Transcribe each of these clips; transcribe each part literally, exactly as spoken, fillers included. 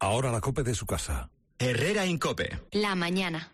Ahora la COPE de su casa. Herrera Incope. La mañana.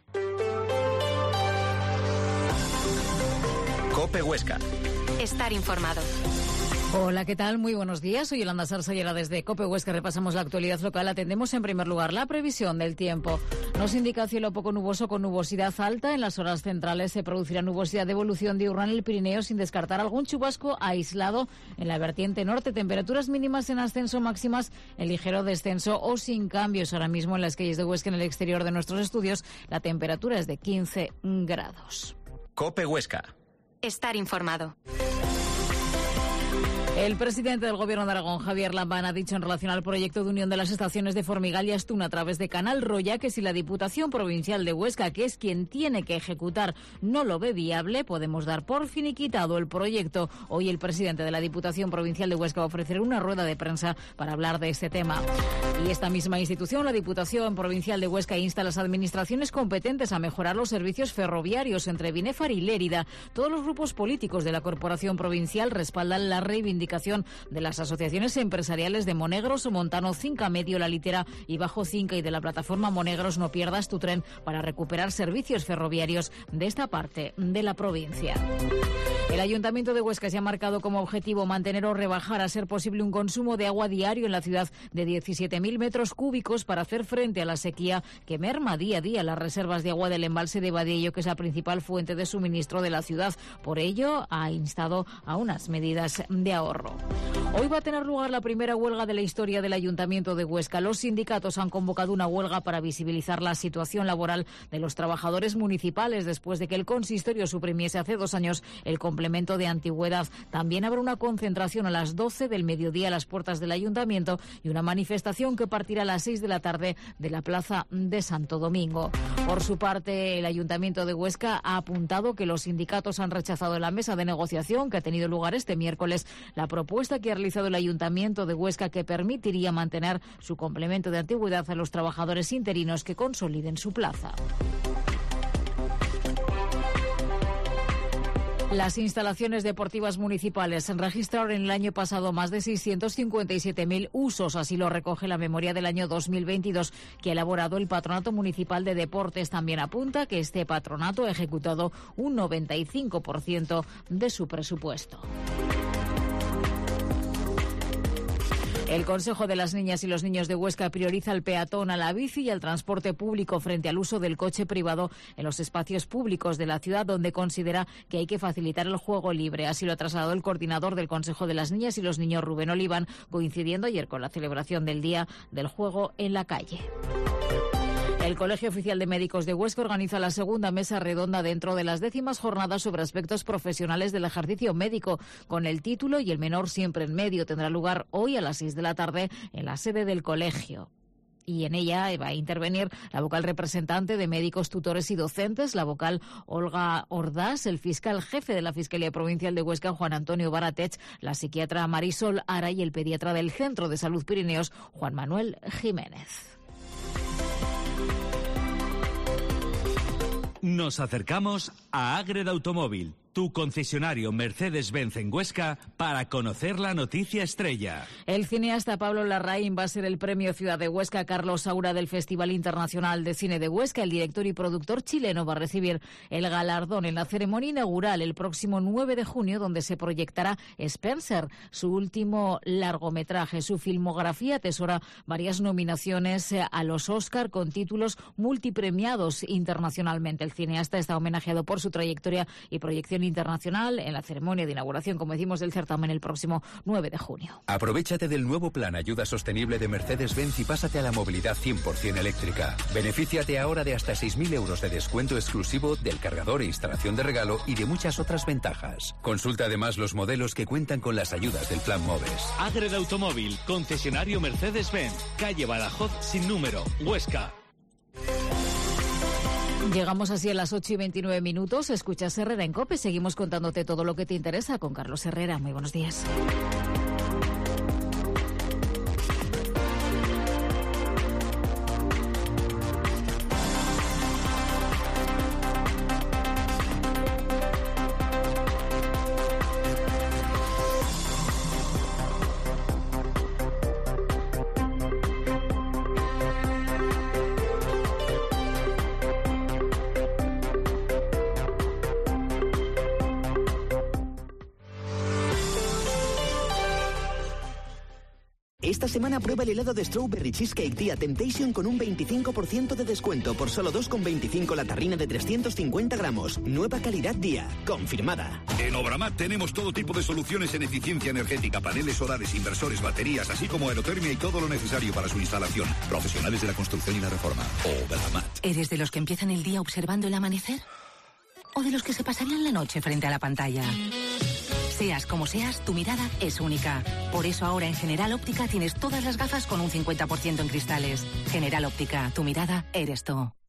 COPE Huesca. Estar informado. Hola, ¿qué tal? Muy buenos días. Soy Yolanda Sarsayera desde COPE Huesca. Repasamos la actualidad local. Atendemos en primer lugar la previsión del tiempo. Nos indica cielo poco nuboso con nubosidad alta. En las horas centrales se producirá nubosidad de evolución diurna en el Pirineo sin descartar algún chubasco aislado en la vertiente norte. Temperaturas mínimas en ascenso, máximas en ligero descenso o sin cambios. Ahora mismo en las calles de Huesca, en el exterior de nuestros estudios, la temperatura es de quince grados. COPE Huesca. Estar informado. El presidente del Gobierno de Aragón, Javier Lambán, ha dicho en relación al proyecto de unión de las estaciones de Formigal y Astún a través de Canal Roya que si la Diputación Provincial de Huesca, que es quien tiene que ejecutar, no lo ve viable, podemos dar por finiquitado el proyecto. Hoy el presidente de la Diputación Provincial de Huesca va a ofrecer una rueda de prensa para hablar de este tema. Y esta misma institución, la Diputación Provincial de Huesca, insta a las administraciones competentes a mejorar los servicios ferroviarios entre Binefar y Lérida. Todos los grupos políticos de la Corporación Provincial respaldan la reivindicación de las asociaciones empresariales de Monegros, Montano, Cinca Medio, La Litera y Bajo Cinca y de la plataforma Monegros No Pierdas tu Tren para recuperar servicios ferroviarios de esta parte de la provincia. El Ayuntamiento de Huesca se ha marcado como objetivo mantener o rebajar a ser posible un consumo de agua diario en la ciudad de diecisiete mil metros cúbicos para hacer frente a la sequía que merma día a día las reservas de agua del embalse de Badello, que es la principal fuente de suministro de la ciudad. Por ello, ha instado a unas medidas de ahorro. Hoy va a tener lugar la primera huelga de la historia del Ayuntamiento de Huesca. Los sindicatos han convocado una huelga para visibilizar la situación laboral de los trabajadores municipales después de que el consistorio suprimiese hace dos años el complemento de antigüedad. También habrá una concentración a las doce del mediodía a las puertas del Ayuntamiento y una manifestación que partirá a las seis de la tarde de la Plaza de Santo Domingo. Por su parte, el Ayuntamiento de Huesca ha apuntado que los sindicatos han rechazado en la mesa de negociación que ha tenido lugar este miércoles la propuesta que ha realizado el Ayuntamiento de Huesca que permitiría mantener su complemento de antigüedad a los trabajadores interinos que consoliden su plaza. Las instalaciones deportivas municipales registraron en el año pasado más de seiscientos cincuenta y siete mil usos, así lo recoge la memoria del año dos mil veintidós que ha elaborado el Patronato Municipal de Deportes. También apunta que este patronato ha ejecutado un noventa y cinco por ciento de su presupuesto. El Consejo de las Niñas y los Niños de Huesca prioriza al peatón, a la bici y al transporte público frente al uso del coche privado en los espacios públicos de la ciudad, donde considera que hay que facilitar el juego libre. Así lo ha trasladado el coordinador del Consejo de las Niñas y los Niños, Rubén Oliván, coincidiendo ayer con la celebración del Día del Juego en la Calle. El Colegio Oficial de Médicos de Huesca organiza la segunda mesa redonda dentro de las décimas jornadas sobre aspectos profesionales del ejercicio médico, con el título Y el menor siempre en medio. Tendrá lugar hoy a las seis de la tarde en la sede del colegio. Y en ella va a intervenir la vocal representante de médicos, tutores y docentes, la vocal Olga Ordaz, el fiscal jefe de la Fiscalía Provincial de Huesca, Juan Antonio Baratech, la psiquiatra Marisol Ara y el pediatra del Centro de Salud Pirineos, Juan Manuel Jiménez. Nos acercamos a Ágreda Automóvil, tu concesionario Mercedes-Benz en Huesca, para conocer la noticia estrella. El cineasta Pablo Larraín va a ser el premio Ciudad de Huesca Carlos Saura del Festival Internacional de Cine de Huesca. El director y productor chileno va a recibir el galardón en la ceremonia inaugural el próximo nueve de junio, donde se proyectará Spencer, su último largometraje. Su filmografía atesora varias nominaciones a los Oscar con títulos multipremiados internacionalmente. El cineasta está homenajeado por su trayectoria y proyección internacional en la ceremonia de inauguración, como decimos, del certamen el próximo nueve de junio. Aprovéchate del nuevo plan Ayuda Sostenible de Mercedes-Benz y pásate a la movilidad cien por ciento eléctrica. Benefíciate ahora de hasta seis mil euros de descuento exclusivo del cargador e instalación de regalo y de muchas otras ventajas. Consulta además los modelos que cuentan con las ayudas del Plan Moves. Ágreda Automóvil, concesionario Mercedes-Benz, calle Badajoz sin número, Huesca. Llegamos así a las ocho y veintinueve minutos. Escuchas Herrera en COPE. Seguimos contándote todo lo que te interesa con Carlos Herrera. Muy buenos días. Esta semana prueba el helado de Strawberry Cheesecake Dia Temptation con un veinticinco por ciento de descuento por solo dos con veinticinco la tarrina de trescientos cincuenta gramos. Nueva calidad Día. Confirmada. En Obramat tenemos todo tipo de soluciones en eficiencia energética, paneles solares, inversores, baterías, así como aerotermia y todo lo necesario para su instalación. Profesionales de la construcción y la reforma. Obramat. ¿Eres de los que empiezan el día observando el amanecer? ¿O de los que se pasarían la noche frente a la pantalla? Seas como seas, tu mirada es única. Por eso ahora en General Óptica tienes todas las gafas con un cincuenta por ciento en cristales. General Óptica, tu mirada eres tú.